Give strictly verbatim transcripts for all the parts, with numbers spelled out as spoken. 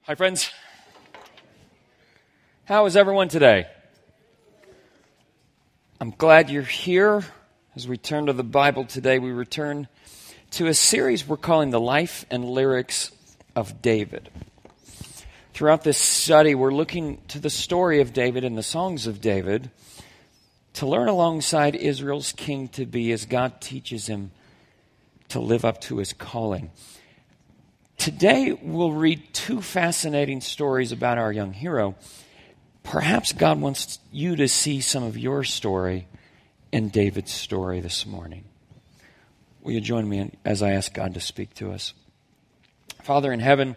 Hi, friends. How is everyone today? I'm glad you're here. As we turn to the Bible today, we return to a series we're calling The Life and Lyrics of David. Throughout this study, we're looking to the story of David and the songs of David to learn alongside Israel's king to be as God teaches him to live up to his calling. Today, we'll read two fascinating stories about our young hero. Perhaps God wants you to see some of your story in David's story this morning. Will you join me as I ask God to speak to us? Father in heaven,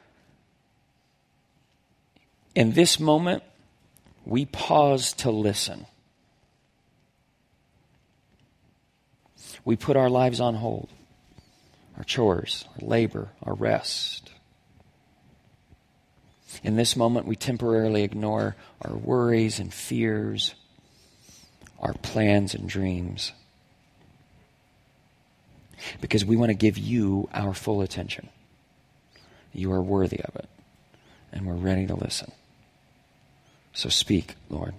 in this moment, we pause to listen. We put our lives on hold. Our chores, our labor, our rest. In this moment, we temporarily ignore our worries and fears, our plans and dreams, because we want to give you our full attention. You are worthy of it, and we're ready to listen. So speak, Lord.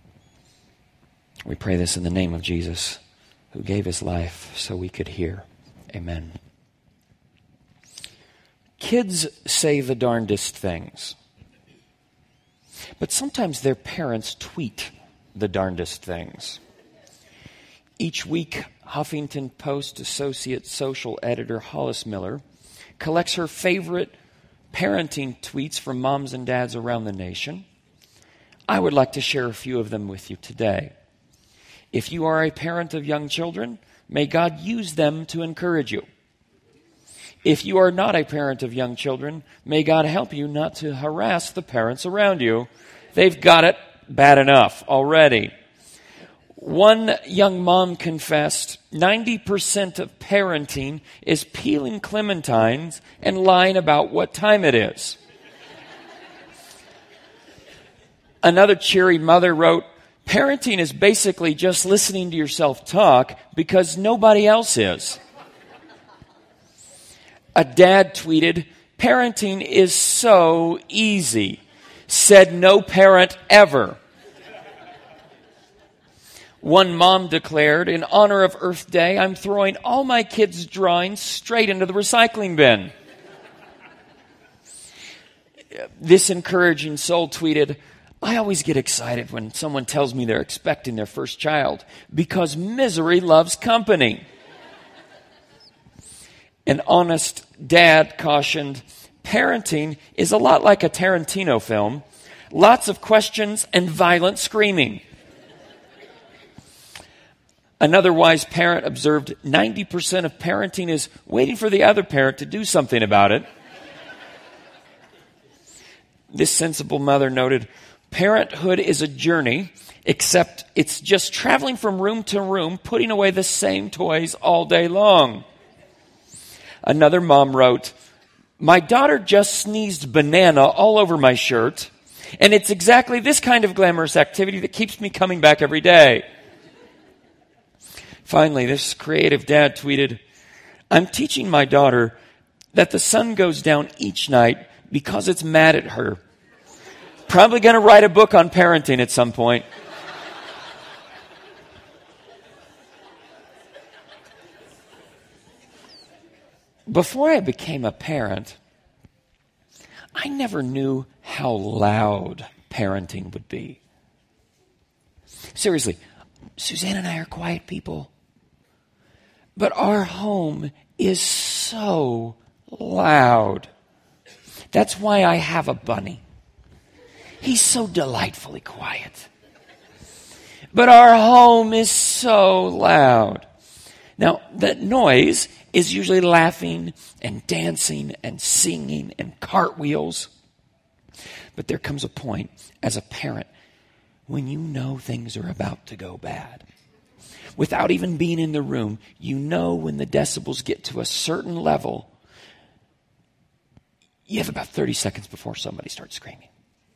We pray this in the name of Jesus, who gave his life so we could hear. Amen. Kids say the darndest things, but sometimes their parents tweet the darndest things. Each week, Huffington Post Associate Social Editor Hollis Miller collects her favorite parenting tweets from moms and dads around the nation. I would like to share a few of them with you today. If you are a parent of young children, may God use them to encourage you. If you are not a parent of young children, may God help you not to harass the parents around you. They've got it bad enough already. One young mom confessed, ninety percent of parenting is peeling clementines and lying about what time it is. Another cheery mother wrote, parenting is basically just listening to yourself talk because nobody else is. A dad tweeted, parenting is so easy. Said no parent ever. One mom declared, in honor of Earth Day, I'm throwing all my kids' drawings straight into the recycling bin. This encouraging soul tweeted, I always get excited when someone tells me they're expecting their first child because misery loves company. An honest dad cautioned, parenting is a lot like a Tarantino film. Lots of questions and violent screaming. Another wise parent observed ninety percent of parenting is waiting for the other parent to do something about it. This sensible mother noted, parenthood is a journey, except it's just traveling from room to room, putting away the same toys all day long. Another mom wrote, my daughter just sneezed banana all over my shirt, and it's exactly this kind of glamorous activity that keeps me coming back every day. Finally, this creative dad tweeted, I'm teaching my daughter that the sun goes down each night because it's mad at her. Probably going to write a book on parenting at some point. Before I became a parent, I never knew how loud parenting would be. Seriously, Suzanne and I are quiet people. But our home is so loud. That's why I have a bunny. He's so delightfully quiet. But our home is so loud. Now, that noise is usually laughing and dancing and singing and cartwheels. But there comes a point as a parent when you know things are about to go bad. Without even being in the room, you know when the decibels get to a certain level, you have about thirty seconds before somebody starts screaming.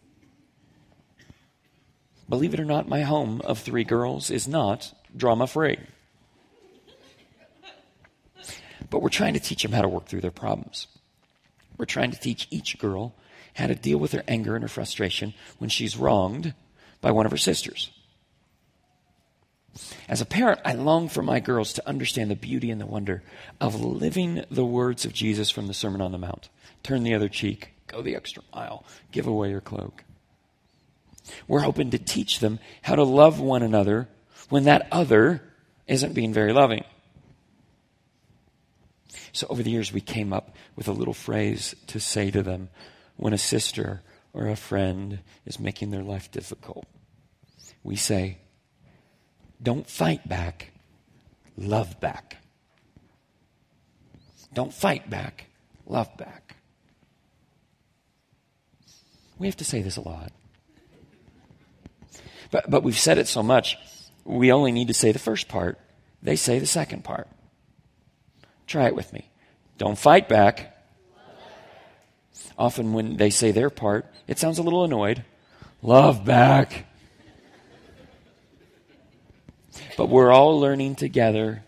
Believe it or not, my home of three girls is not drama-free. But we're trying to teach them how to work through their problems. We're trying to teach each girl how to deal with her anger and her frustration when she's wronged by one of her sisters. As a parent, I long for my girls to understand the beauty and the wonder of living the words of Jesus from the Sermon on the Mount. Turn the other cheek, go the extra mile, give away your cloak. We're hoping to teach them how to love one another when that other isn't being very loving. So over the years, we came up with a little phrase to say to them when a sister or a friend is making their life difficult. We say, don't fight back, love back. Don't fight back, love back. We have to say this a lot. But, but we've said it so much, we only need to say the first part. They say the second part. Try it with me. Don't fight back. Often when they say their part, it sounds a little annoyed. Love back. But we're all learning together,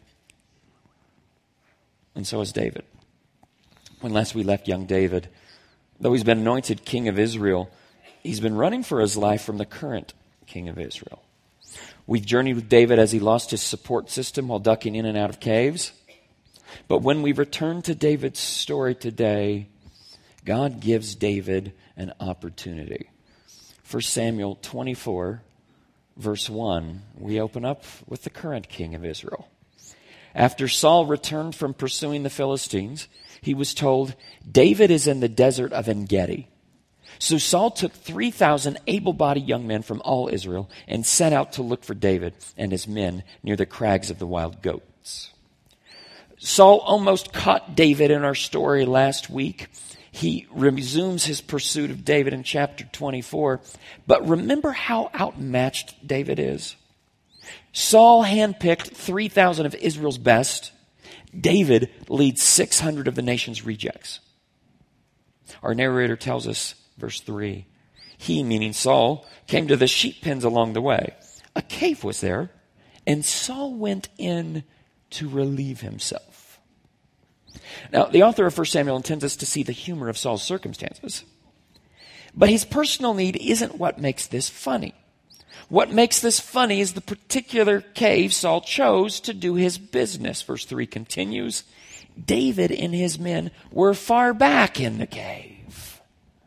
and so is David. When last we left young David, though he's been anointed king of Israel, he's been running for his life from the current king of Israel. We've journeyed with David as he lost his support system while ducking in and out of caves. But when we return to David's story today, God gives David an opportunity. First Samuel twenty-four, verse one, we open up with the current king of Israel. After Saul returned from pursuing the Philistines, he was told, David is in the desert of En-Gedi. So Saul took three thousand able-bodied young men from all Israel and set out to look for David and his men near the crags of the wild goats. Saul almost caught David in our story last week. He resumes his pursuit of David in chapter twenty-four. But remember how outmatched David is? Saul handpicked three thousand of Israel's best. David leads six hundred of the nation's rejects. Our narrator tells us, verse three, he, meaning Saul, came to the sheep pens along the way. A cave was there, and Saul went in to relieve himself. Now, the author of First Samuel intends us to see the humor of Saul's circumstances. But his personal need isn't what makes this funny. What makes this funny is the particular cave Saul chose to do his business. Verse three continues, David and his men were far back in the cave.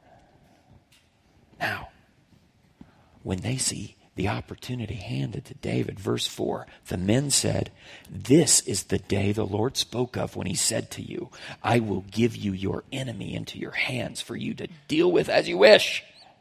Now, when they see the opportunity handed to David, verse four, the men said, this is the day the Lord spoke of when he said to you, I will give you your enemy into your hands for you to deal with as you wish.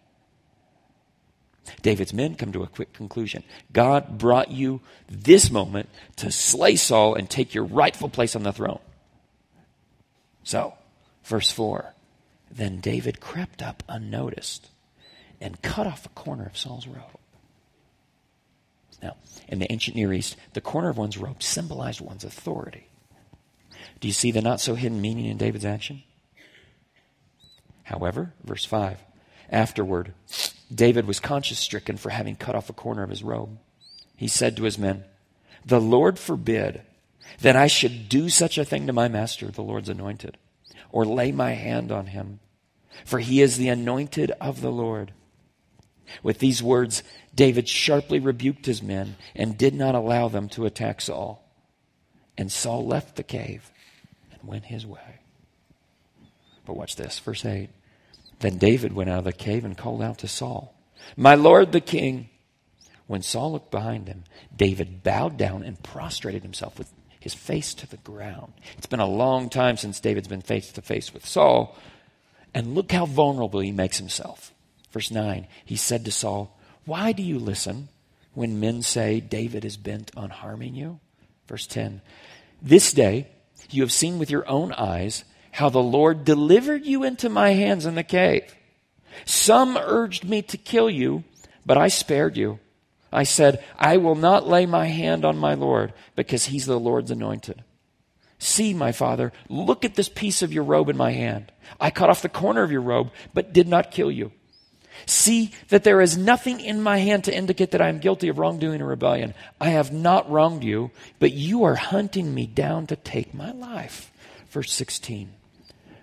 David's men come to a quick conclusion. God brought you this moment to slay Saul and take your rightful place on the throne. So, verse four, then David crept up unnoticed and cut off a corner of Saul's robe. Now, in the ancient Near East, the corner of one's robe symbolized one's authority. Do you see the not-so-hidden meaning in David's action? However, verse five, afterward, David was conscience-stricken for having cut off a corner of his robe. He said to his men, the Lord forbid that I should do such a thing to my master, the Lord's anointed, or lay my hand on him, for he is the anointed of the Lord. With these words, David sharply rebuked his men and did not allow them to attack Saul. And Saul left the cave and went his way. But watch this, verse eight. Then David went out of the cave and called out to Saul, my lord the king. When Saul looked behind him, David bowed down and prostrated himself with his face to the ground. It's been a long time since David's been face to face with Saul. And look how vulnerable he makes himself. Verse nine, he said to Saul, why do you listen when men say David is bent on harming you? Verse ten, this day you have seen with your own eyes how the Lord delivered you into my hands in the cave. Some urged me to kill you, but I spared you. I said, I will not lay my hand on my Lord because he's the Lord's anointed. See, my father, look at this piece of your robe in my hand. I cut off the corner of your robe, but did not kill you. See that there is nothing in my hand to indicate that I am guilty of wrongdoing or rebellion. I have not wronged you, but you are hunting me down to take my life. Verse sixteen.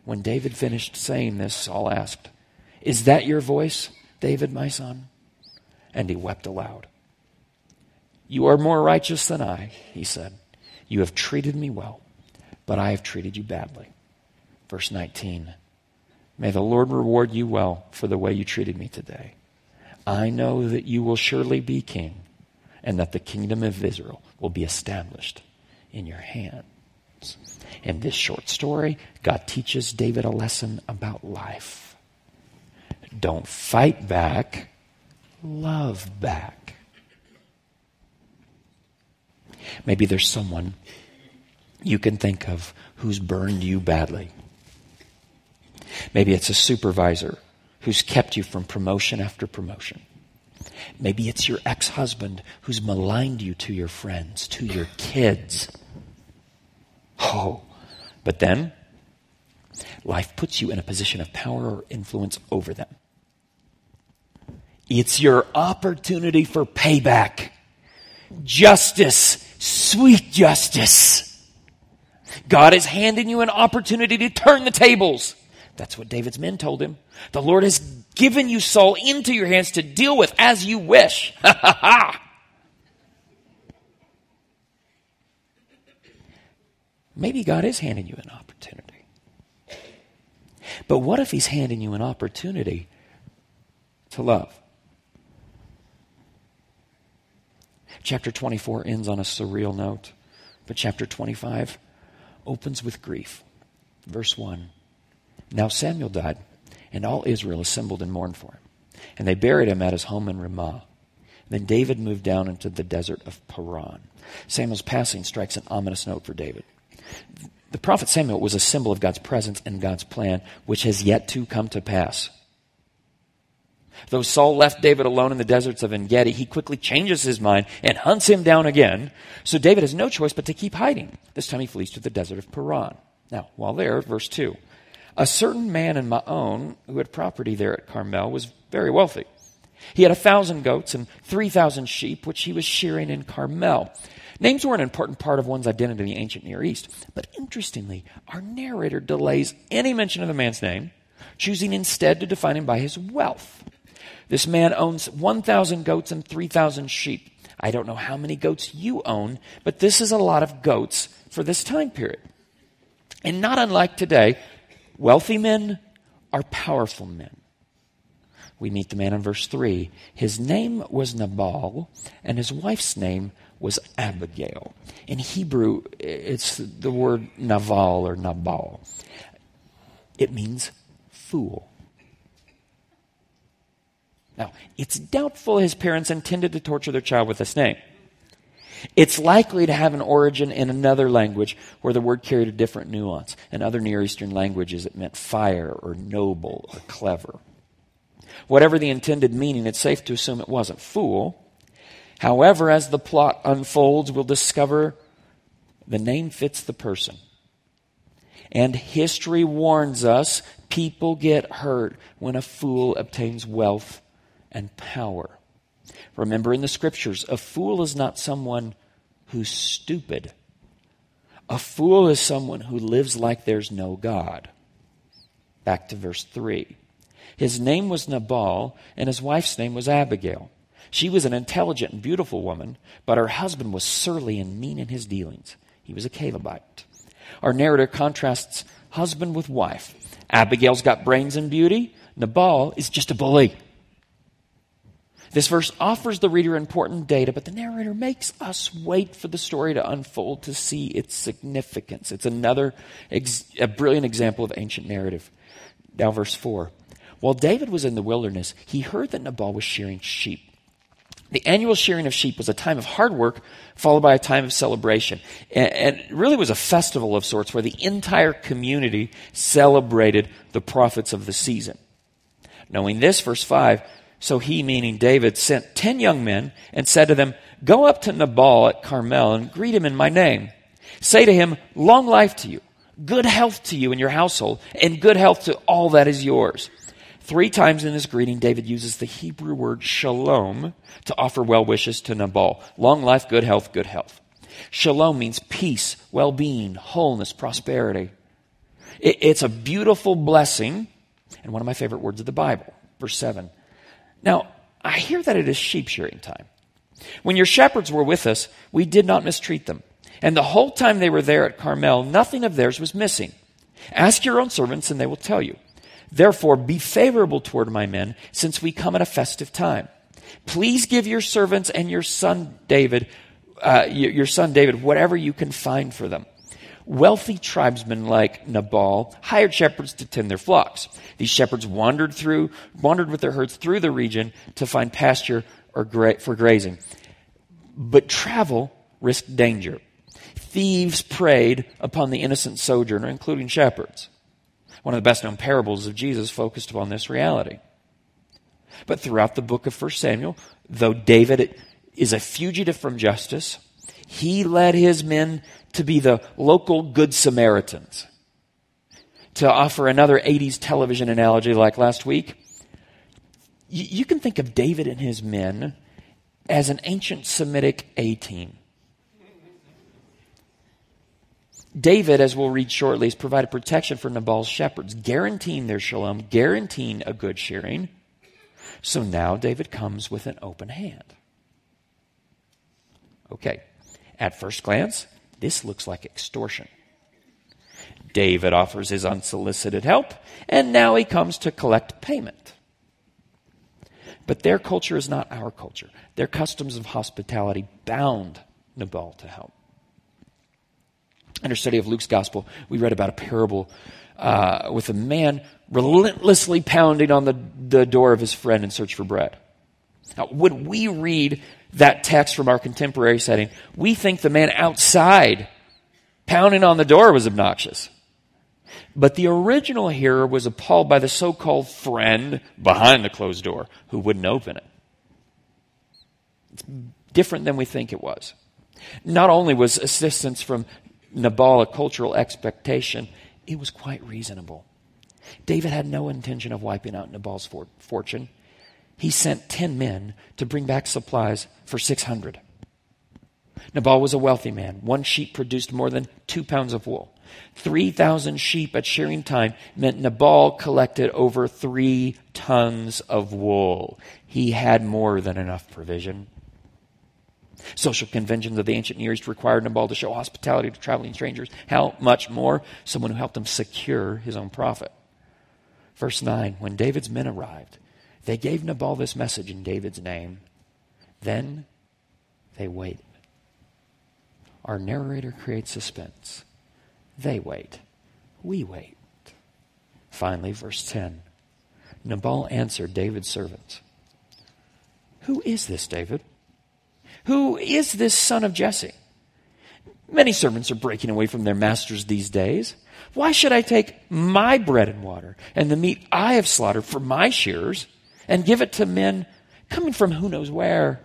When David finished saying this, Saul asked, "Is that your voice, David, my son?" And he wept aloud. "You are more righteous than I," he said. "You have treated me well, but I have treated you badly." Verse nineteen, "May the Lord reward you well for the way you treated me today. I know that you will surely be king, and that the kingdom of Israel will be established in your hands." In this short story, God teaches David a lesson about life. Don't fight back, love back. Maybe there's someone you can think of who's burned you badly. Maybe it's a supervisor who's kept you from promotion after promotion. Maybe it's your ex-husband who's maligned you to your friends, to your kids. Oh, but then life puts you in a position of power or influence over them. It's your opportunity for payback. Justice, sweet justice. God is handing you an opportunity to turn the tables. That's what David's men told him. The Lord has given you Saul into your hands to deal with as you wish. Ha ha ha! Maybe God is handing you an opportunity. But what if he's handing you an opportunity to love? Chapter twenty-four ends on a surreal note, but chapter twenty-five opens with grief. Verse one, "Now Samuel died, and all Israel assembled and mourned for him. And they buried him at his home in Ramah. Then David moved down into the desert of Paran." Samuel's passing strikes an ominous note for David. The prophet Samuel was a symbol of God's presence and God's plan, which has yet to come to pass. Though Saul left David alone in the deserts of En-Gedi, he quickly changes his mind and hunts him down again. So David has no choice but to keep hiding. This time he flees to the desert of Paran. Now, while there, verse two, "A certain man in Maon who had property there at Carmel was very wealthy. He had a thousand goats and three thousand sheep, which he was shearing in Carmel." Names were an important part of one's identity in the ancient Near East. But interestingly, our narrator delays any mention of the man's name, choosing instead to define him by his wealth. This man owns one thousand goats and three thousand sheep. I don't know how many goats you own, but this is a lot of goats for this time period. And not unlike today, wealthy men are powerful men. We meet the man in verse three. His name was Nabal, and his wife's name was Abigail. In Hebrew, it's the word Naval or Nabal. It means fool. Now, it's doubtful his parents intended to torture their child with this name. It's likely to have an origin in another language where the word carried a different nuance. In other Near Eastern languages, it meant fire or noble or clever. Whatever the intended meaning, it's safe to assume it wasn't fool. However, as the plot unfolds, we'll discover the name fits the person. And history warns us people get hurt when a fool obtains wealth and power. Remember in the scriptures, a fool is not someone who's stupid. A fool is someone who lives like there's no God. Back to verse three. His name was Nabal, and his wife's name was Abigail. She was an intelligent and beautiful woman, but her husband was surly and mean in his dealings. He was a Calebite. Our narrator contrasts husband with wife. Abigail's got brains and beauty. Nabal is just a bully. This verse offers the reader important data, but the narrator makes us wait for the story to unfold to see its significance. It's another ex- a brilliant example of ancient narrative. Now verse four. While David was in the wilderness, he heard that Nabal was shearing sheep. The annual shearing of sheep was a time of hard work followed by a time of celebration. And it really was a festival of sorts where the entire community celebrated the profits of the season. Knowing this, verse five, so he, meaning David, sent ten young men and said to them, "Go up to Nabal at Carmel and greet him in my name. Say to him, long life to you, good health to you and your household, and good health to all that is yours." Three times in his greeting, David uses the Hebrew word shalom to offer well wishes to Nabal. Long life, good health, good health. Shalom means peace, well-being, wholeness, prosperity. It, it's a beautiful blessing, and one of my favorite words of the Bible, verse seven. Now, I hear that it is sheep shearing time. When your shepherds were with us, we did not mistreat them. And the whole time they were there at Carmel, nothing of theirs was missing. Ask your own servants, and they will tell you. Therefore, be favorable toward my men, since we come at a festive time. Please give your servants and your son David, uh, your, your son David, whatever you can find for them. Wealthy tribesmen like Nabal hired shepherds to tend their flocks. These shepherds wandered through, wandered with their herds through the region to find pasture or gra- for grazing. But travel risked danger. Thieves preyed upon the innocent sojourner, including shepherds. One of the best-known parables of Jesus focused upon this reality. But throughout the book of First Samuel, though David is a fugitive from justice, he led his men to be the local Good Samaritans. To offer another eighties television analogy like last week, you, you can think of David and his men as an ancient Semitic A-team. David, as we'll read shortly, has provided protection for Nabal's shepherds, guaranteeing their shalom, guaranteeing a good shearing. So now David comes with an open hand. Okay, at first glance, this looks like extortion. David offers his unsolicited help, and now he comes to collect payment. But their culture is not our culture. Their customs of hospitality bound Nabal to help. In our study of Luke's gospel, we read about a parable uh, with a man relentlessly pounding on the, the door of his friend in search for bread. Now, when we read that text from our contemporary setting, we think the man outside pounding on the door was obnoxious. But the original hearer was appalled by the so-called friend behind the closed door who wouldn't open it. It's different than we think it was. Not only was assistance from Nabal a cultural expectation, it was quite reasonable. David had no intention of wiping out Nabal's for- fortune. He sent ten men to bring back supplies for six hundred. Nabal was a wealthy man. One sheep produced more than two pounds of wool. three thousand sheep at shearing time meant Nabal collected over three tons of wool. He had more than enough provision. Social conventions of the ancient Near East required Nabal to show hospitality to traveling strangers. How much more? Someone who helped him secure his own profit. Verse nine, when David's men arrived, they gave Nabal this message in David's name. Then they waited. Our narrator creates suspense. They wait. We wait. Finally, verse ten. Nabal answered David's servants. Who is this, David? Who is this son of Jesse? Many servants are breaking away from their masters these days. Why should I take my bread and water and the meat I have slaughtered for my shearers and give it to men coming from who knows where?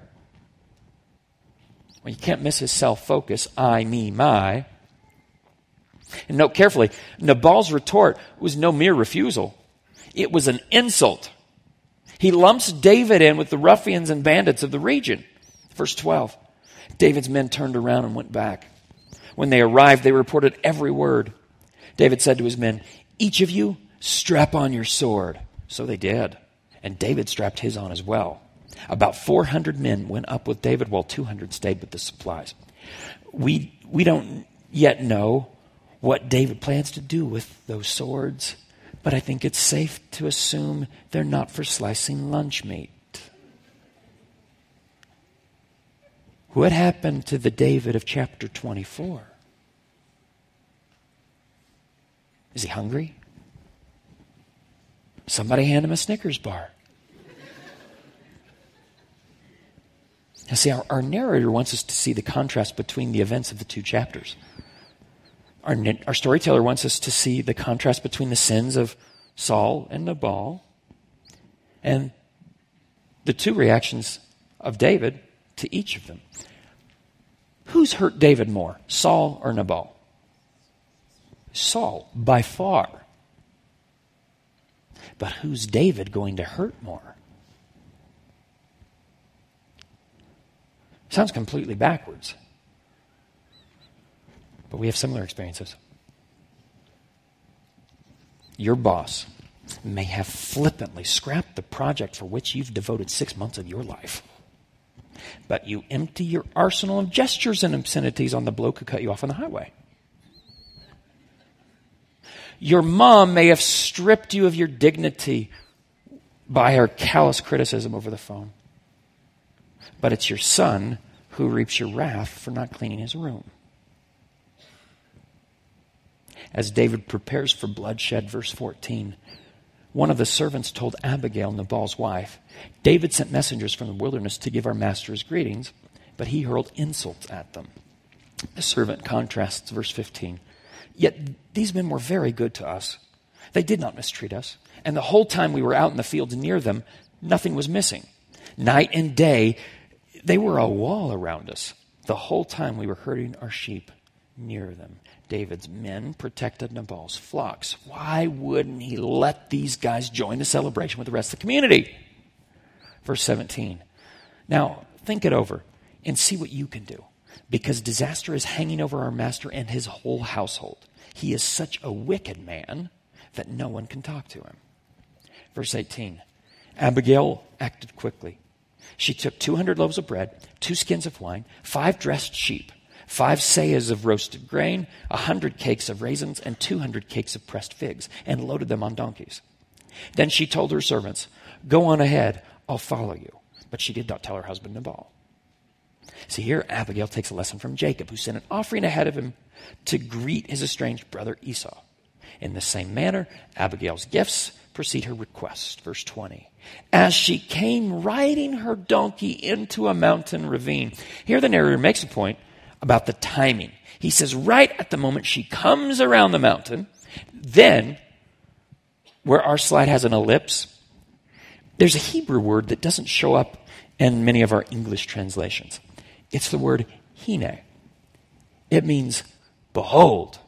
Well, you can't miss his self-focus, I, me, my. And note carefully, Nabal's retort was no mere refusal. It was an insult. He lumps David in with the ruffians and bandits of the region. Verse twelve, David's men turned around and went back. When they arrived, they reported every word. David said to his men, each of you strap on your sword. So they did. And David strapped his on as well. About four hundred men went up with David while two hundred stayed with the supplies. We, we don't yet know what David plans to do with those swords, but I think it's safe to assume they're not for slicing lunch meat. What happened to the David of chapter twenty-four? Is he hungry? Somebody hand him a Snickers bar. Now see, our, our narrator wants us to see the contrast between the events of the two chapters. Our, our storyteller wants us to see the contrast between the sins of Saul and Nabal and the two reactions of David to each of them. Who's hurt David more, Saul or Nabal? Saul, by far. But who's David going to hurt more? Sounds completely backwards. But we have similar experiences. your boss may have flippantly scrapped the project for which you've devoted six months of your life. But you empty your arsenal of gestures and obscenities on the bloke who cut you off on the highway. Your mom may have stripped you of your dignity by her callous criticism over the phone. But it's your son who reaps your wrath for not cleaning his room. As David prepares for bloodshed, verse fourteen, one of the servants told Abigail, Nabal's wife, David sent messengers from the wilderness to give our master his greetings, but he hurled insults at them. The servant contrasts verse fifteen. Yet these men were very good to us. They did not mistreat us. And the whole time we were out in the fields near them, nothing was missing. Night and day, they were a wall around us. The whole time we were herding our sheep near them. David's men protected Nabal's flocks. Why wouldn't he let these guys join the celebration with the rest of the community? Verse seventeen. Now, think it over and see what you can do, because disaster is hanging over our master and his whole household. He is such a wicked man that no one can talk to him. Verse eighteen. Abigail acted quickly. She took two hundred loaves of bread, two skins of wine, five dressed sheep, five seahs of roasted grain, a hundred cakes of raisins, and two hundred cakes of pressed figs, and loaded them on donkeys. Then she told her servants, go on ahead, I'll follow you. But she did not tell her husband Nabal. See, here Abigail takes a lesson from Jacob, who sent an offering ahead of him to greet his estranged brother Esau. In the same manner, Abigail's gifts precede her request. Verse twenty. As she came riding her donkey into a mountain ravine. Here the narrator makes a point about the timing. He says right at the moment she comes around the mountain, then, where our slide has an ellipse, there's a Hebrew word that doesn't show up in many of our English translations. It's the word hine. It means behold.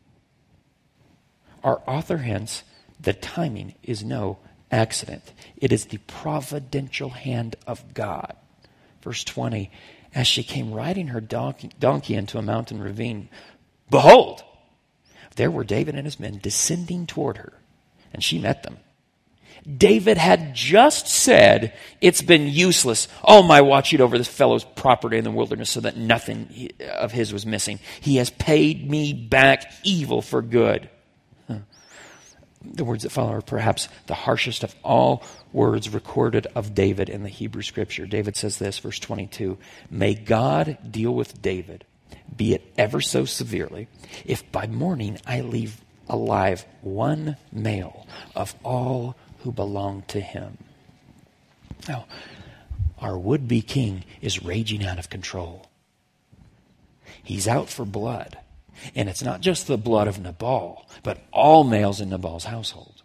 Our author hints the timing is no accident. It is the providential hand of God. Verse twenty, as she came riding her donkey, donkey into a mountain ravine, behold, there were David and his men descending toward her, and she met them. David had just said, it's been useless. All my watching over this fellow's property in the wilderness so that nothing of his was missing. He has paid me back evil for good. The words that follow are perhaps the harshest of all words recorded of David in the Hebrew Scripture. David says this, verse twenty-two, may God deal with David, be it ever so severely, if by morning I leave alive one male of all who belong to him. Now, our would-be king is raging out of control. He's out for blood. And it's not just the blood of Nabal, but all males in Nabal's household.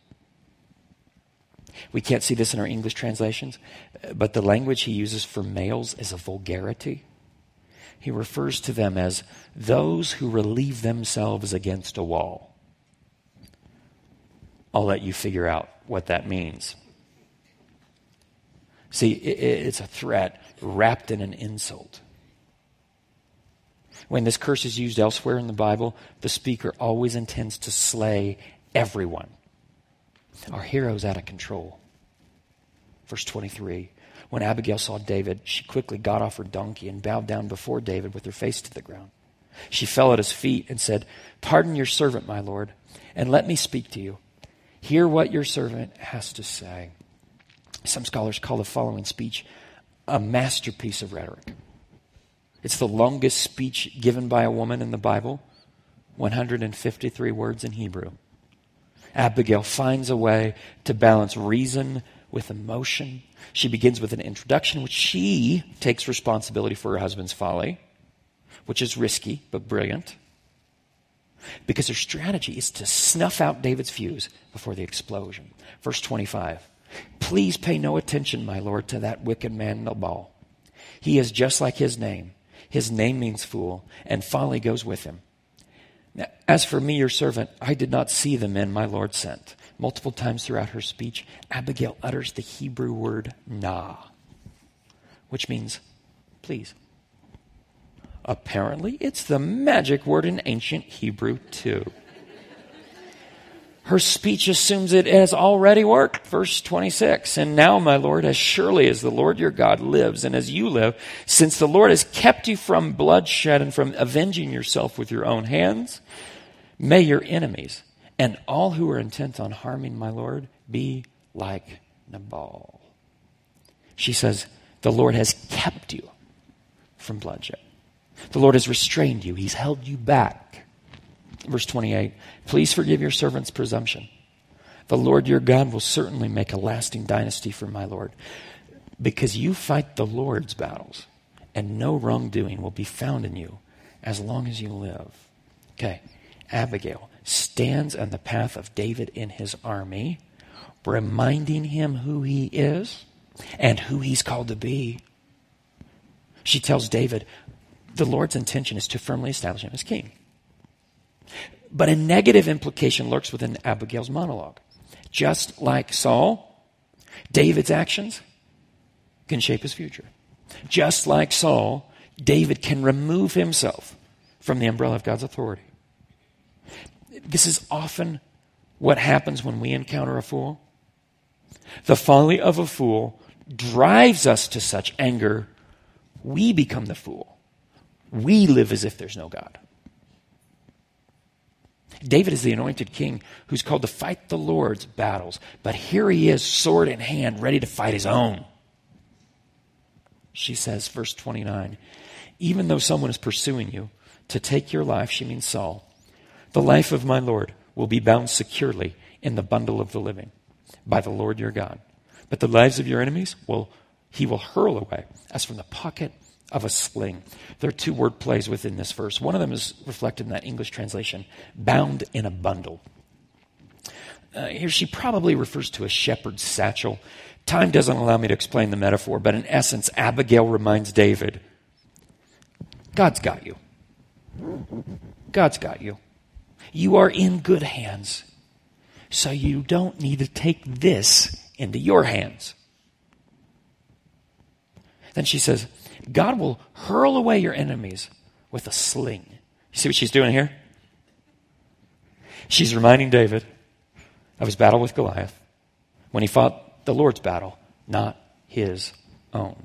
We can't see this in our English translations, but the language he uses for males is a vulgarity. He refers to them as those who relieve themselves against a wall. I'll let you figure out what that means. See, it's a threat wrapped in an insult. When this curse is used elsewhere in the Bible, the speaker always intends to slay everyone. Our hero's out of control. Verse twenty-three, when Abigail saw David, she quickly got off her donkey and bowed down before David with her face to the ground. She fell at his feet and said, pardon your servant, my lord, and let me speak to you. Hear what your servant has to say. Some scholars call the following speech a masterpiece of rhetoric. It's the longest speech given by a woman in the Bible, one hundred fifty-three words in Hebrew. Abigail finds a way to balance reason with emotion. She begins with an introduction, which she takes responsibility for her husband's folly, which is risky but brilliant, because her strategy is to snuff out David's fuse before the explosion. Verse twenty-five, please pay no attention, my lord, to that wicked man Nabal. He is just like his name. His name means fool, and folly goes with him. Now, as for me, your servant, I did not see the men my Lord sent. Multiple times throughout her speech, Abigail utters the Hebrew word nah, which means please. Apparently, it's the magic word in ancient Hebrew, too. Her speech assumes it has already worked. Verse twenty-six, and now, my Lord, as surely as the Lord your God lives and as you live, since the Lord has kept you from bloodshed and from avenging yourself with your own hands, may your enemies and all who are intent on harming my Lord be like Nabal. She says, the Lord has kept you from bloodshed. The Lord has restrained you. He's held you back. Verse twenty-eight, please forgive your servant's presumption. The Lord your God will certainly make a lasting dynasty for my Lord, because you fight the Lord's battles, and no wrongdoing will be found in you as long as you live. Okay, Abigail stands on the path of David in his army, reminding him who he is and who he's called to be. She tells David, the Lord's intention is to firmly establish him as king. But a negative implication lurks within Abigail's monologue. Just like Saul, David's actions can shape his future. Just like Saul, David can remove himself from the umbrella of God's authority. This is often what happens when we encounter a fool. The folly of a fool drives us to such anger, we become the fool. We live as if there's no God. David is the anointed king who's called to fight the Lord's battles. But here he is, sword in hand, ready to fight his own. She says, verse twenty-nine, even though someone is pursuing you to take your life, she means Saul, the life of my Lord will be bound securely in the bundle of the living by the Lord your God. But the lives of your enemies will he will hurl away as from the pocket of a sling. There are two word plays within this verse. One of them is reflected in that English translation, bound in a bundle. Uh, here she probably refers to a shepherd's satchel. Time doesn't allow me to explain the metaphor, but in essence, Abigail reminds David, God's got you. God's got you. You are in good hands, so you don't need to take this into your hands. Then she says, God will hurl away your enemies with a sling. You see what she's doing here? She's reminding David of his battle with Goliath when he fought the Lord's battle, not his own.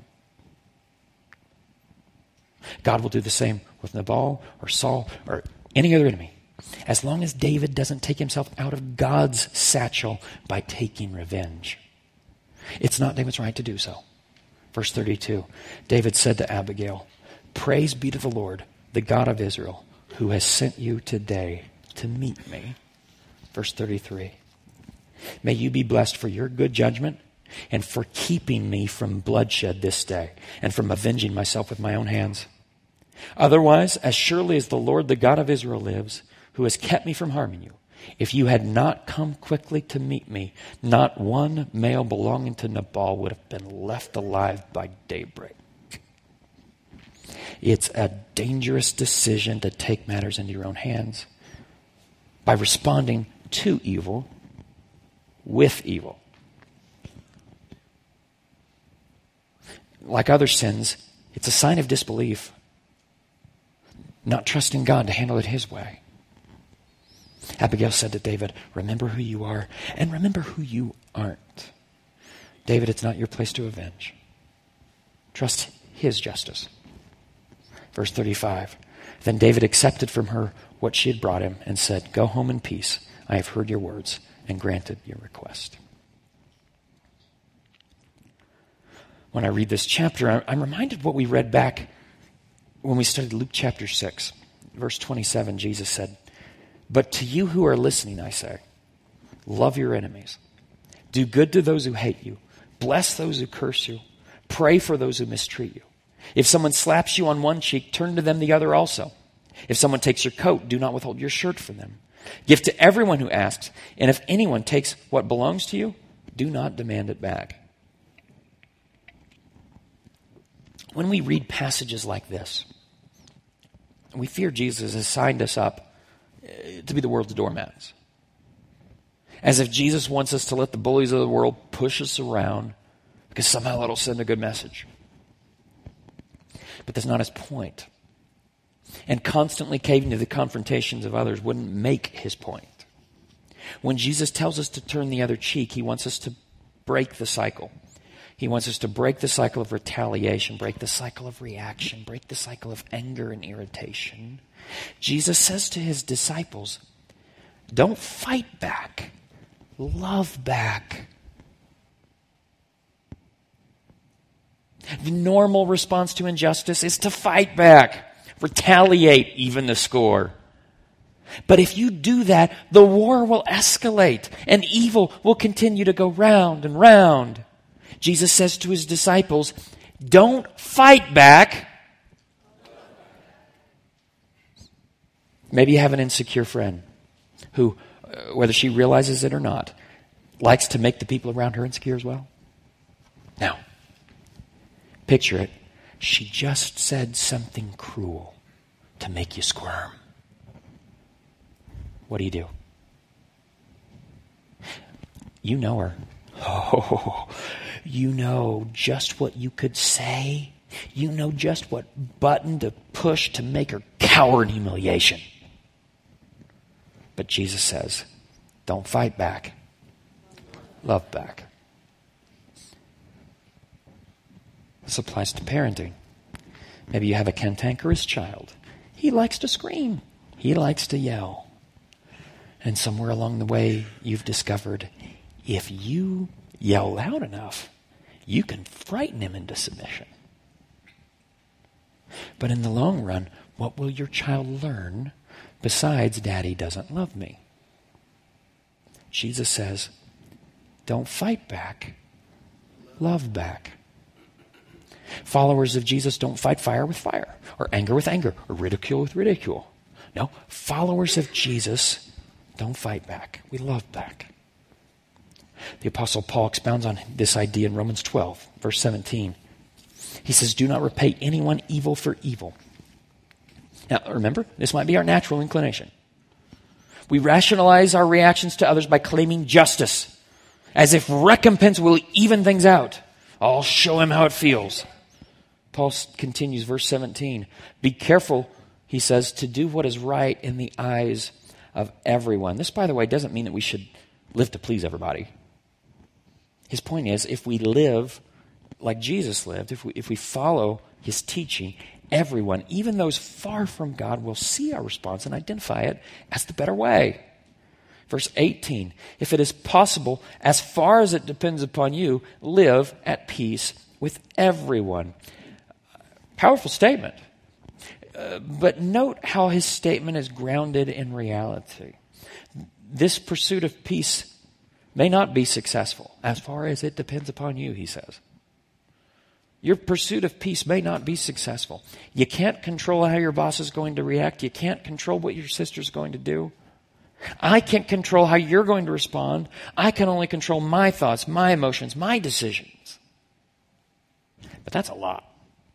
God will do the same with Nabal or Saul or any other enemy, as long as David doesn't take himself out of God's satchel by taking revenge. It's not David's right to do so. Verse thirty-two, David said to Abigail, praise be to the Lord, the God of Israel, who has sent you today to meet me. Verse thirty-three, may you be blessed for your good judgment and for keeping me from bloodshed this day and from avenging myself with my own hands. Otherwise, as surely as the Lord, the God of Israel lives, who has kept me from harming you, if you had not come quickly to meet me, not one male belonging to Nabal would have been left alive by daybreak. It's a dangerous decision to take matters into your own hands by responding to evil with evil. Like other sins, it's a sign of disbelief, not trusting God to handle it his way. Abigail said to David, remember who you are and remember who you aren't. David, it's not your place to avenge. Trust his justice. Verse thirty-five, then David accepted from her what she had brought him and said, go home in peace. I have heard your words and granted your request. When I read this chapter, I'm reminded of what we read back when we studied Luke chapter six. Verse twenty-seven, Jesus said, but to you who are listening, I say, love your enemies. Do good to those who hate you. Bless those who curse you. Pray for those who mistreat you. If someone slaps you on one cheek, turn to them the other also. If someone takes your coat, do not withhold your shirt from them. Give to everyone who asks, and if anyone takes what belongs to you, do not demand it back. When we read passages like this, we fear Jesus has signed us up to be the world's doormats. As if Jesus wants us to let the bullies of the world push us around because somehow that'll send a good message. But that's not his point. And constantly caving to the confrontations of others wouldn't make his point. When Jesus tells us to turn the other cheek, he wants us to break the cycle. He wants us to break the cycle of retaliation, break the cycle of reaction, break the cycle of anger and irritation. Jesus says to his disciples, don't fight back, love back. The normal response to injustice is to fight back, retaliate, even the score. But if you do that, the war will escalate and evil will continue to go round and round. Jesus says to his disciples, don't fight back. Maybe you have an insecure friend who, uh, whether she realizes it or not, likes to make the people around her insecure as well. Now, picture it. She just said something cruel to make you squirm. What do you do? You know her. Oh, you know just what you could say. You know just what button to push to make her cower in humiliation. But Jesus says, don't fight back. Love back. This applies to parenting. Maybe you have a cantankerous child. He likes to scream. He likes to yell. And somewhere along the way, you've discovered if you yell loud enough, you can frighten him into submission. But in the long run, what will your child learn besides Daddy doesn't love me? Jesus says, don't fight back, love back. Followers of Jesus don't fight fire with fire, or anger with anger, or ridicule with ridicule. No, followers of Jesus don't fight back. We love back. The Apostle Paul expounds on this idea in Romans twelve, verse seventeen. He says, do not repay anyone evil for evil. Now, remember, this might be our natural inclination. We rationalize our reactions to others by claiming justice, as if recompense will even things out. I'll show him how it feels. Paul continues, verse seventeen. Be careful, he says, to do what is right in the eyes of everyone. This, by the way, doesn't mean that we should live to please everybody. His point is, if we live like Jesus lived, if we, if we follow his teaching, everyone, even those far from God, will see our response and identify it as the better way. Verse eighteen, if it is possible, as far as it depends upon you, live at peace with everyone. Powerful statement. Uh, but note how his statement is grounded in reality. This pursuit of peace may not be successful, as far as it depends upon you, he says. Your pursuit of peace may not be successful. You can't control how your boss is going to react. You can't control what your sister's going to do. I can't control how you're going to respond. I can only control my thoughts, my emotions, my decisions. But that's a lot.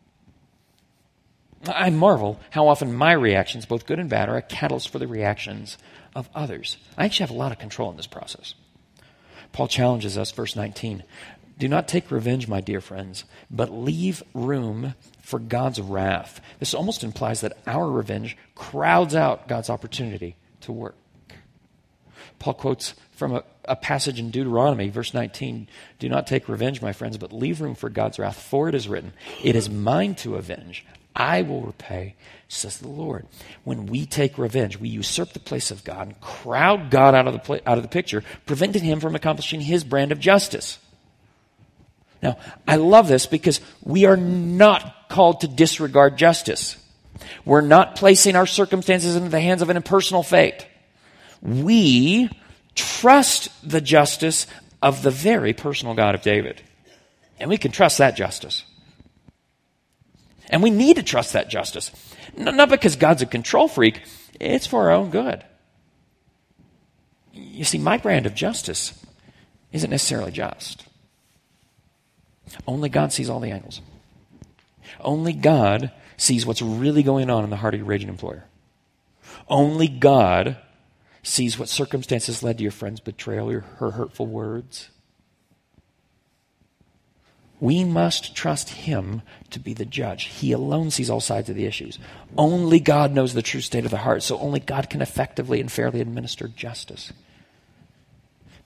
I marvel how often my reactions, both good and bad, are a catalyst for the reactions of others. I actually have a lot of control in this process. Paul challenges us, verse nineteen. Do not take revenge, my dear friends, but leave room for God's wrath. This almost implies that our revenge crowds out God's opportunity to work. Paul quotes from a, a passage in Deuteronomy, verse nineteen, do not take revenge, my friends, but leave room for God's wrath, for it is written, it is mine to avenge. I will repay, says the Lord. When we take revenge, we usurp the place of God and crowd God out of the pla- out of the picture, preventing him from accomplishing his brand of justice. Now, I love this because we are not called to disregard justice. We're not placing our circumstances into the hands of an impersonal fate. We trust the justice of the very personal God of David. And we can trust that justice. And we need to trust that justice. Not because God's a control freak. It's for our own good. You see, my brand of justice isn't necessarily just. Only God sees all the angles. Only God sees what's really going on in the heart of your raging employer. Only God sees what circumstances led to your friend's betrayal or her hurtful words. We must trust him to be the judge. He alone sees all sides of the issues. Only God knows the true state of the heart, so only God can effectively and fairly administer justice.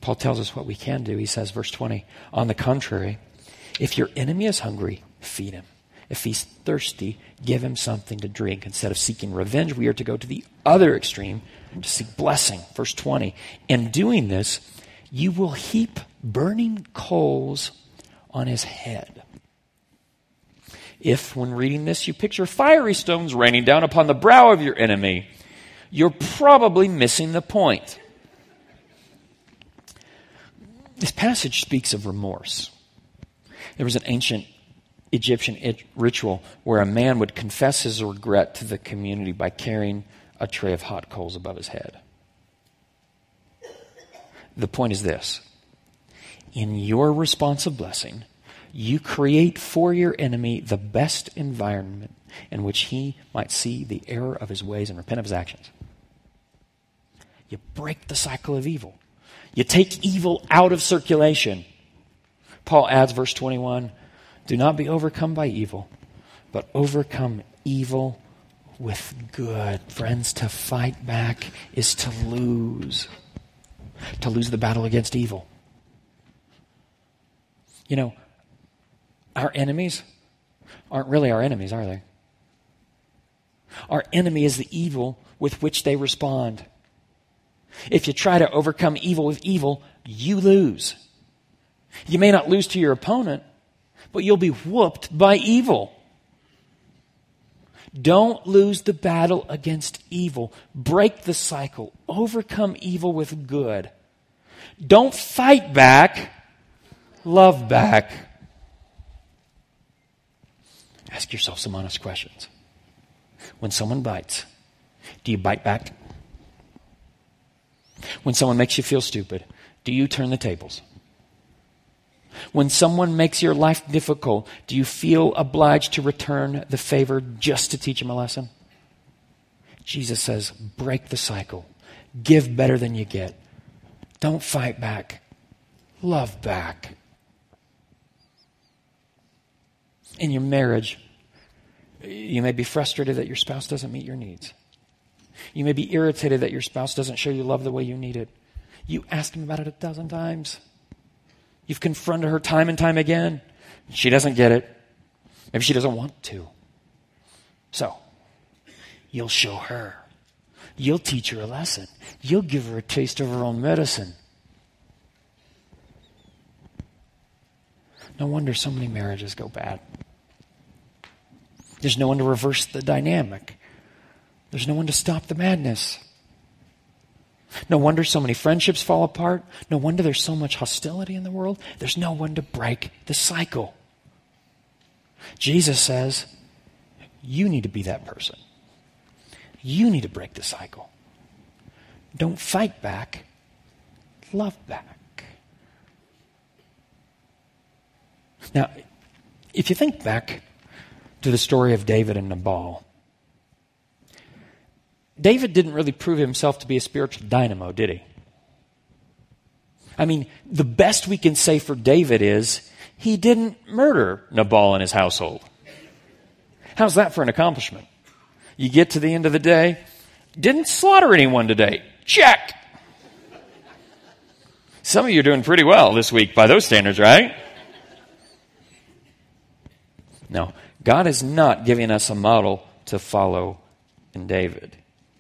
Paul tells us what we can do. He says, verse twenty, on the contrary, if your enemy is hungry, feed him. If he's thirsty, give him something to drink. Instead of seeking revenge, we are to go to the other extreme to seek blessing. Verse twenty, in doing this, you will heap burning coals on his head. If, when reading this, you picture fiery stones raining down upon the brow of your enemy, you're probably missing the point. This passage speaks of remorse. There was an ancient Egyptian it- ritual where a man would confess his regret to the community by carrying a tray of hot coals above his head. The point is this. In your response of blessing, you create for your enemy the best environment in which he might see the error of his ways and repent of his actions. You break the cycle of evil. You take evil out of circulation. Paul adds, verse twenty-one, do not be overcome by evil, but overcome evil with good. Friends, to fight back is to lose. To lose the battle against evil. You know, our enemies aren't really our enemies, are they? Our enemy is the evil with which they respond. If you try to overcome evil with evil, you lose. You may not lose to your opponent, but you'll be whooped by evil. Don't lose the battle against evil. Break the cycle. Overcome evil with good. Don't fight back. Love back. Ask yourself some honest questions. When someone bites, do you bite back? When someone makes you feel stupid, do you turn the tables? When someone makes your life difficult, do you feel obliged to return the favor just to teach them a lesson? Jesus says, break the cycle. Give better than you get. Don't fight back. Love back. In your marriage, you may be frustrated that your spouse doesn't meet your needs. You may be irritated that your spouse doesn't show you love the way you need it. You asked him about it a dozen times. You've confronted her time and time again. She doesn't get it. Maybe she doesn't want to. So, you'll show her. You'll teach her a lesson. You'll give her a taste of her own medicine. No wonder so many marriages go bad. There's no one to reverse the dynamic. There's no one to stop the madness. No wonder so many friendships fall apart. No wonder there's so much hostility in the world. There's no one to break the cycle. Jesus says, you need to be that person. You need to break the cycle. Don't fight back. Love back. Now, if you think back to the story of David and Nabal, David didn't really prove himself to be a spiritual dynamo, did he? I mean, the best we can say for David is he didn't murder Nabal and his household. How's that for an accomplishment? You get to the end of the day, didn't slaughter anyone today. Check. Some of you are doing pretty well this week by those standards, right? No, God is not giving us a model to follow in David.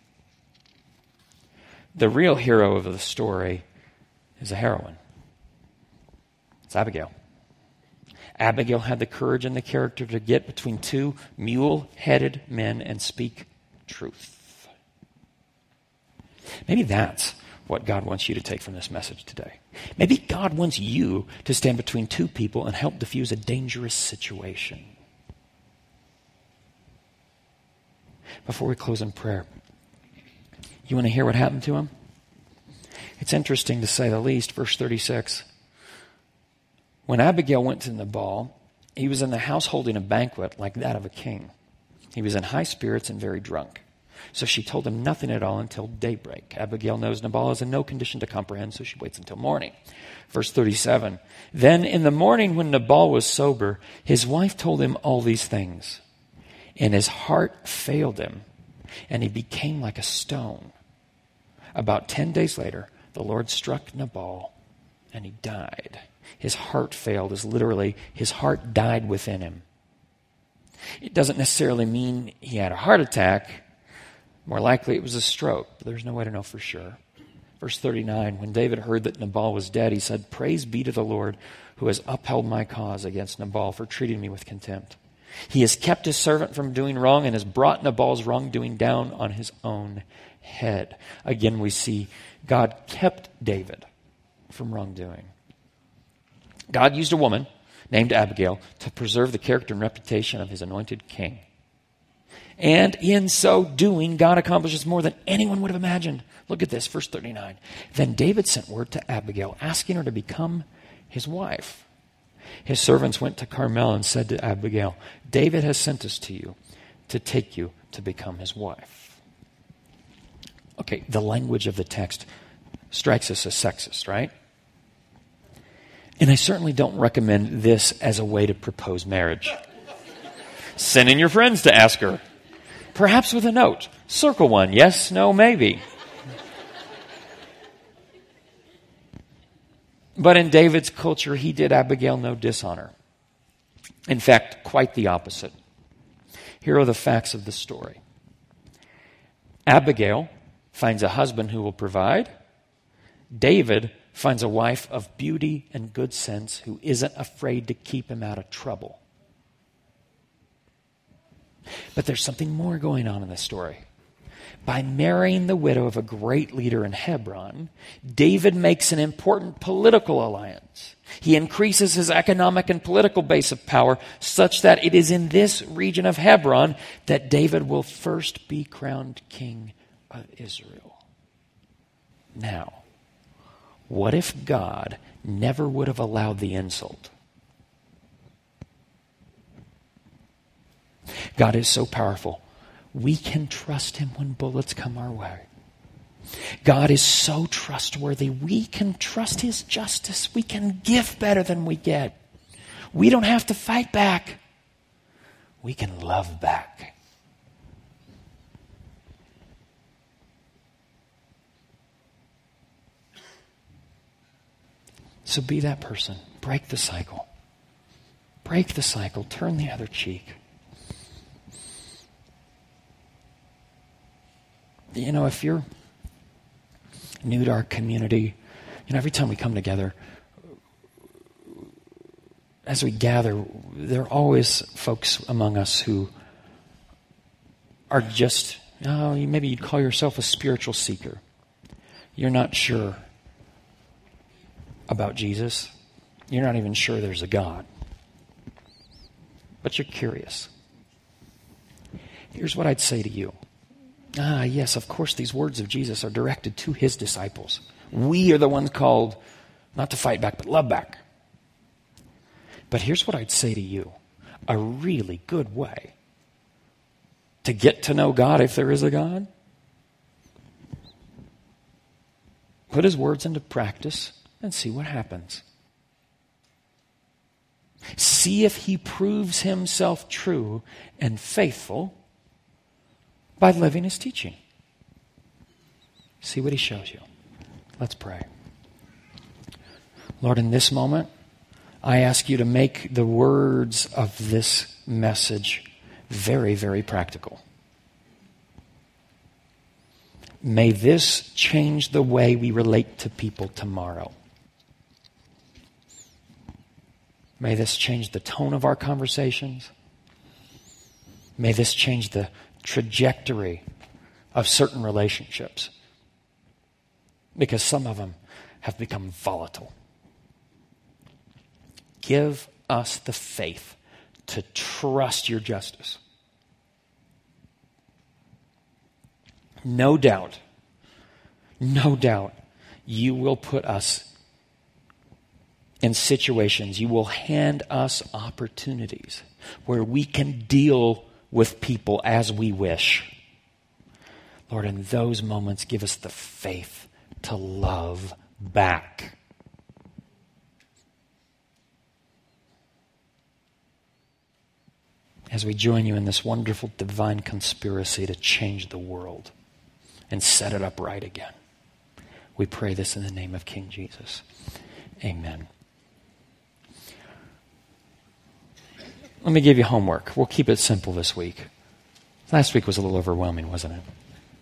The real hero of the story is a heroine. It's Abigail. Abigail had the courage and the character to get between two mule-headed men and speak truth. Maybe that's what God wants you to take from this message today. Maybe God wants you to stand between two people and help diffuse a dangerous situation. Before we close in prayer, you want to hear what happened to him? It's interesting to say the least. Verse thirty-six. When Abigail went to Nabal, he was in the house holding a banquet like that of a king. He was in high spirits and very drunk. So she told him nothing at all until daybreak. Abigail knows Nabal is in no condition to comprehend, so she waits until morning. Verse thirty-seven. Then in the morning when Nabal was sober, his wife told him all these things. And his heart failed him, and he became like a stone. About ten days later, the Lord struck Nabal and he died. His heart failed, is literally, his heart died within him. It doesn't necessarily mean he had a heart attack. More likely it was a stroke, but there's no way to know for sure. Verse thirty-nine, when David heard that Nabal was dead, he said, "Praise be to the Lord who has upheld my cause against Nabal for treating me with contempt. He has kept his servant from doing wrong and has brought Nabal's wrongdoing down on his own head." Again, we see God kept David from wrongdoing. God used a woman named Abigail to preserve the character and reputation of his anointed king. And in so doing, God accomplishes more than anyone would have imagined. Look at this, verse thirty-nine. Then David sent word to Abigail, asking her to become his wife. His servants went to Carmel and said to Abigail, "David has sent us to you to take you to become his wife." Okay, the language of the text strikes us as sexist, right? And I certainly don't recommend this as a way to propose marriage. Send in your friends to ask her. Perhaps with a note. Circle one. Yes, no, maybe. But in David's culture, he did Abigail no dishonor. In fact, quite the opposite. Here are the facts of the story. Abigail finds a husband who will provide. David finds a wife of beauty and good sense who isn't afraid to keep him out of trouble. But there's something more going on in this story. By marrying the widow of a great leader in Hebron, David makes an important political alliance. He increases his economic and political base of power such that it is in this region of Hebron that David will first be crowned king of Israel. Now, what if God never would have allowed the insult? God is so powerful. We can trust him when bullets come our way. God is so trustworthy. We can trust his justice. We can give better than we get. We don't have to fight back. We can love back. So be that person. Break the cycle. Break the cycle. Turn the other cheek. You know, if you're new to our community, you know, every time we come together, as we gather, there are always folks among us who are just, oh, maybe you'd call yourself a spiritual seeker. You're not sure about Jesus. You're not even sure there's a God. But you're curious. Here's what I'd say to you. Ah, yes, of course, these words of Jesus are directed to his disciples. We are the ones called not to fight back, but love back. But here's what I'd say to you. A really good way to get to know God, if there is a God, put his words into practice and see what happens. See if he proves himself true and faithful by living his teaching. See what he shows you. Let's pray. Lord, in this moment, I ask you to make the words of this message very, very practical. May this change the way we relate to people tomorrow. May this change the tone of our conversations. May this change the trajectory of certain relationships, because some of them have become volatile. Give us the faith to trust your justice. No doubt, no doubt, you will put us in situations, you will hand us opportunities where we can deal with people as we wish. Lord, in those moments, give us the faith to love back. As we join you in this wonderful divine conspiracy to change the world and set it up right again. We pray this in the name of King Jesus. Amen. Let me give you homework. We'll keep it simple this week. Last week was a little overwhelming, wasn't it?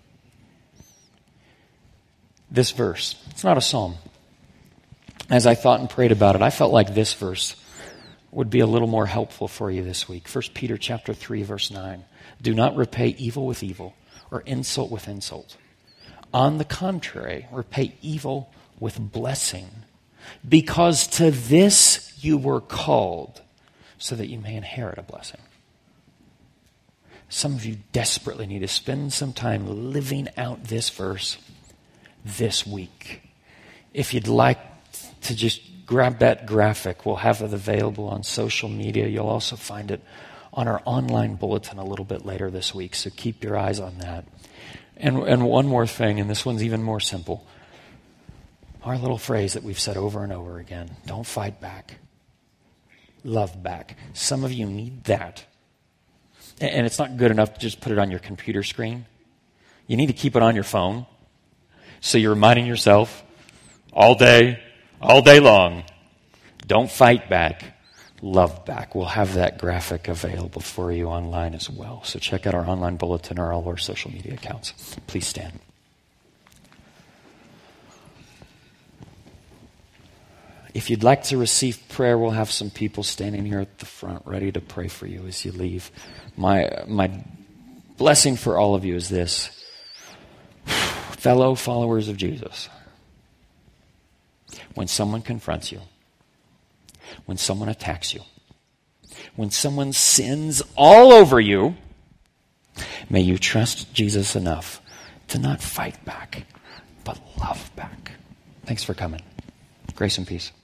This verse, it's not a psalm. As I thought and prayed about it, I felt like this verse would be a little more helpful for you this week. First Peter chapter three, verse nine. Do not repay evil with evil or insult with insult. On the contrary, repay evil with blessing, because to this you were called, so that you may inherit a blessing. Some of you desperately need to spend some time living out this verse this week. If you'd like to just grab that graphic, we'll have it available on social media. You'll also find it on our online bulletin a little bit later this week, so keep your eyes on that. And, and one more thing, and this one's even more simple. Our little phrase that we've said over and over again, don't fight back. Love back. Some of you need that. And it's not good enough to just put it on your computer screen. You need to keep it on your phone, so you're reminding yourself all day, all day long, don't fight back, love back. We'll have that graphic available for you online as well. So check out our online bulletin or all of our social media accounts. Please stand. If you'd like to receive prayer, we'll have some people standing here at the front ready to pray for you as you leave. My, my blessing for all of you is this. Fellow followers of Jesus, when someone confronts you, when someone attacks you, when someone sins all over you, may you trust Jesus enough to not fight back, but love back. Thanks for coming. Grace and peace.